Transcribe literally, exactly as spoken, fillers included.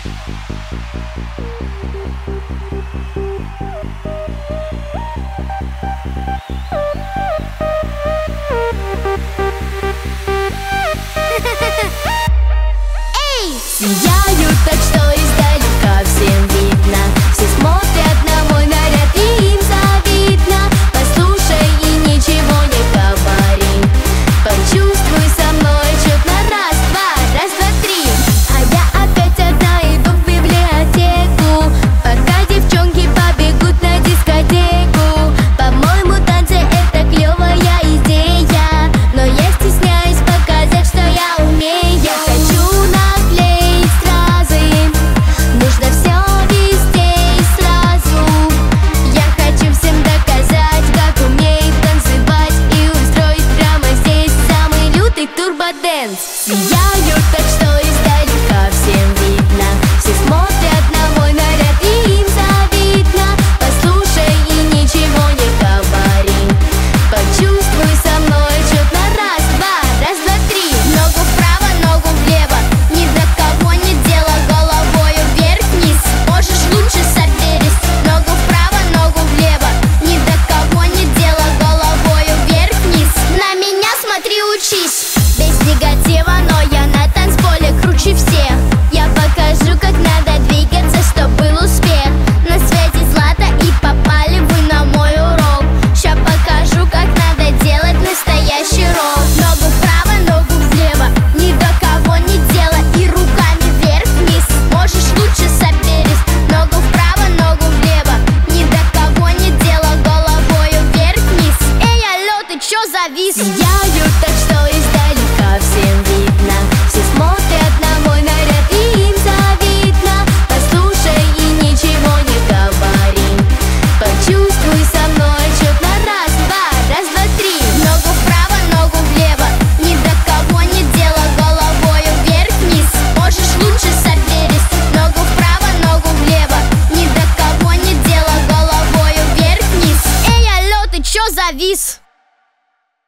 Сияют так, что издалека всем видно. Все смотрят на мой наряд, и им завидно. Послушай и ничего не говори. Почувствуй со мной четно. Раз, два, раз, два, три. А я опять одна иду в библиотеку, пока девчонки побегут на дискотеку. По-моему, танцы — это клевая идея, но я стесняюсь показать, что я умею. Я хочу наклеить стразы, нужно все везде и сразу. Я хочу всем доказать, как умею танцевать, и устроить прямо здесь самый лютый турбодэнс. Сияют так, что издалека всем видно. Все смотрят на мой наряд, и им завидно. Послушай и ничего не говори. Почувствуй со мной четно. Раз, два, раз, два, три. Ногу вправо, ногу влево, ни до кого не дело. Головою вверх-вниз, можешь лучше соберись. Ногу вправо, ногу влево, ни до кого не дело. Головою вверх-вниз, на меня смотри, учись. Без негатива, но я на танцполе круче всех. Я покажу, как надо двигаться, чтоб был успех. На свете злато, и попали вы на мой урок. Ща покажу, как надо делать настоящий рок. Ногу вправо, ногу влево, ни до кого не дело. И руками вверх-вниз, можешь лучше соберись. Ногу вправо, ногу влево, ни до кого не дело. Головою вверх-вниз. Эй, алло, ты чё завис? Сияют так, что издалека всем видно. Все смотрят на мой наряд, и им завидно. Послушай и ничего не говори. Почувствуй со мной четно. Раз, два, раз, два, три. Ногу вправо, ногу влево, ни до кого не дело. Головою вверх-вниз, можешь лучше соберись. Ногу вправо, ногу влево, ни до кого не дело. Головою вверх-вниз. Эй, алло, ты чё завис?